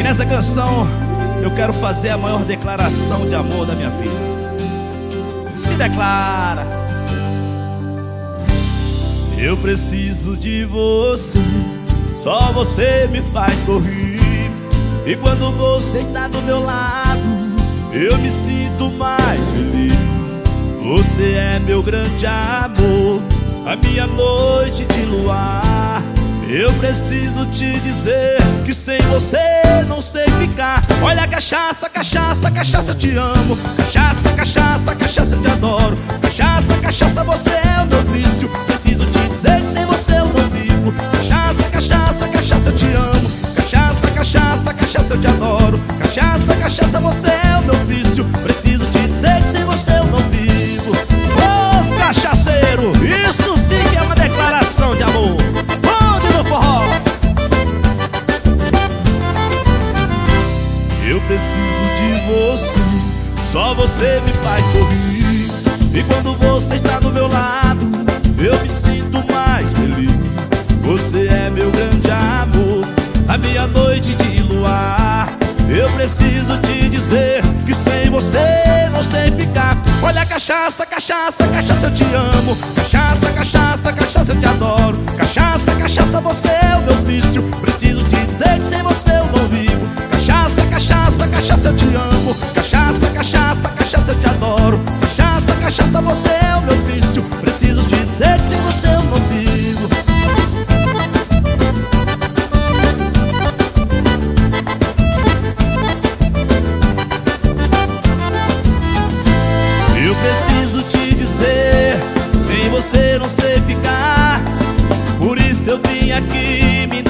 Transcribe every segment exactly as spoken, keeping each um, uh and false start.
nessa canção eu quero fazer a maior declaração de amor da minha vida. Se declara: eu preciso de você, só você me faz sorrir. E quando você está do meu lado, eu me sinto mais feliz. Você é meu grande amor, a minha noite de luar. Eu preciso te dizer que sem você não sei ficar. Olha, cachaça, cachaça, cachaça, eu te amo. Cachaça, cachaça, cachaça, eu te adoro. Cachaça, cachaça, você é o meu vício. Preciso te dizer que sem você eu não vivo. Cachaça, cachaça, cachaça, eu te amo. Cachaça, cachaça, cachaça, eu te adoro. Cachaça, cachaça, você é o meu vício. Preciso te dizer que sem você eu não vivo. Os cachaceiros, isso sim que é uma declaração de amor. Eu preciso de você, só você me faz sorrir. E quando você está do meu lado, eu me sinto mais feliz. Você é meu grande amor, a minha noite de luar. Eu preciso te dizer que sem você não sei ficar. Olha, cachaça, cachaça, cachaça, eu te amo. Cachaça, cachaça, cachaça, eu te adoro. Cachaça, cachaça, você é o meu vício. Preciso te dizer que sem você eu não vivo. Cachaça, cachaça, cachaça, eu te amo. Cachaça, cachaça, cachaça, eu te adoro. Cachaça, cachaça, você é o meu vício. Preciso te dizer que sem você eu não vivo. Eu preciso te dizer, sem você não sei ficar. Por isso eu vim aqui me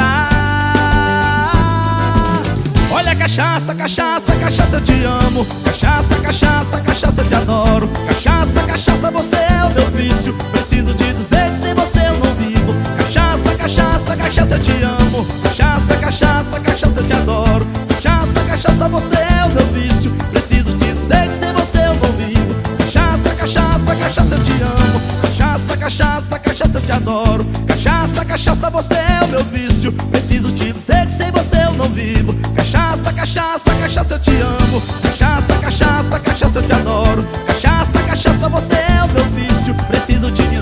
declarar. Olha, cachaça, cachaça, cachaça, eu te amo. Cachaça, cachaça, cachaça, eu te adoro. Cachaça, cachaça, você é o meu vício. Preciso te dizer que sem você eu não vivo. Cachaça, cachaça, cachaça, eu te amo. Cachaça, cachaça, cachaça, eu te adoro. Cachaça, cachaça, você é o meu vício. Preciso te dizer que sem você eu não vivo. Cachaça, cachaça, cachaça, eu te amo. Cachaça, cachaça, cachaça, eu te adoro. Cachaça, cachaça, você é o meu vício. Preciso te dizer que sem você eu não vivo. Cachaça, cachaça, cachaça, eu te amo. Cachaça, cachaça, cachaça, eu te adoro. Cachaça, cachaça, você é o meu vício. Preciso te dizer